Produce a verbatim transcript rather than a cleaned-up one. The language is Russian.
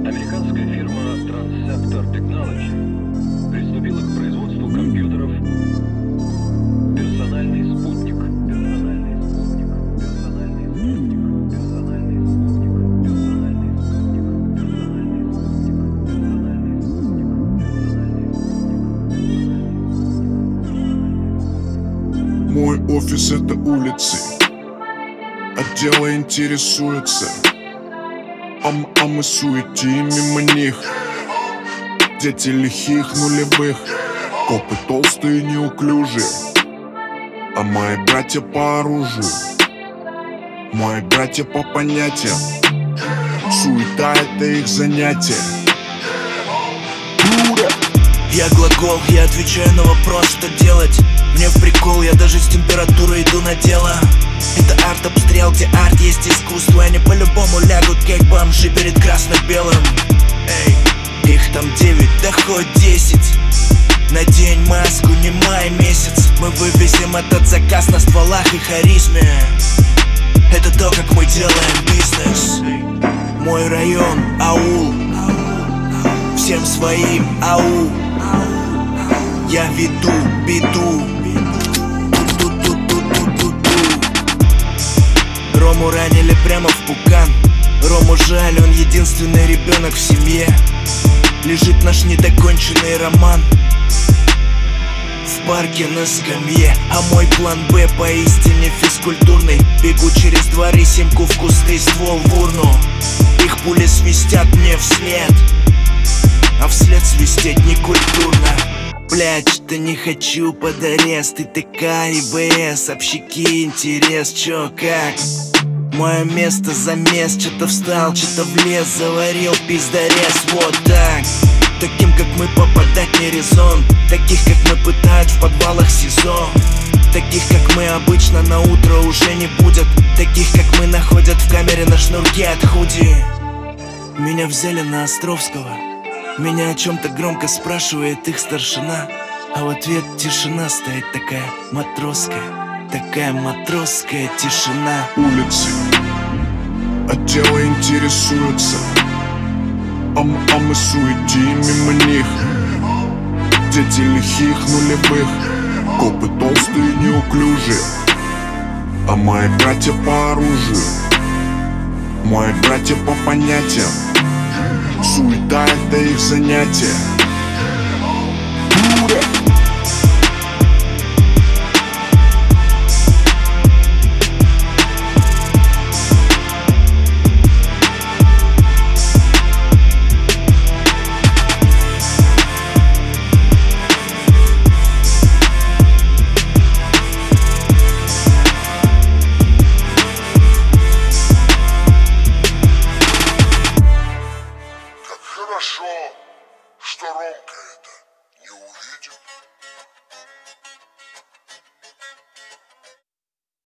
Американская фирма Transceptor Technology приступила к производству компьютеров «Персональный спутник». Персональный спутник. Персональный спутник. Персональный спутник. Персональный спутник. Персональный спутник. Персональный спутник. Мой офис — это улицы, отделы интересуются, а, м- а мы суетим мимо них. Дети лихих нулевых, копы толстые неуклюжие, а мои братья по оружию, мои братья по понятиям. Суета — это их занятие. Я глагол, я отвечаю на вопрос, что делать. Мне в прикол, я даже с температурой иду на дело. Это арт-обстрел, где арт есть искусство. Они по-любому лягут, как бомжи перед красно-белым. Эй, их там девять, да хоть десять. Надень маску, не май месяц. Мы вывезем этот заказ на стволах и харизме. Это то, как мы делаем бизнес. Мой район, аул, всем своим, ау. Я веду беду. Рому ранили прямо в пукан. Рому жаль, он единственный ребенок в семье. Лежит наш недоконченный роман в парке на скамье. А мой план Б поистине физкультурный. Бегу через дворы, симку в кусты, ствол в урну. Их пули свистят мне вслед, а вслед свистеть некультурно. Блять, что не хочу под арест. И ТК, и ВС, общики, интерес, чё, как? Мое место замес, что-то встал, что-то влез, заварил пиздарез, вот так. Таким, как мы, попадать не резон. Таких, как мы, пытают в подвалах СИЗО. Таких, как мы, обычно на утро уже не будет. Таких, как мы, находят в камере на шнурке от худи. Меня взяли на Островского. Меня о чем-то громко спрашивает их старшина, а в ответ тишина стоит такая матросская. Такая матросская тишина. Улицы, отделы интересуются, а, м- а мы суетим мимо них. Дети лихих нулевых, копы толстые неуклюжие, а мои братья по оружию, мои братья по понятиям. Суета — это их занятие. Хорошо, что Ромка это не увидел.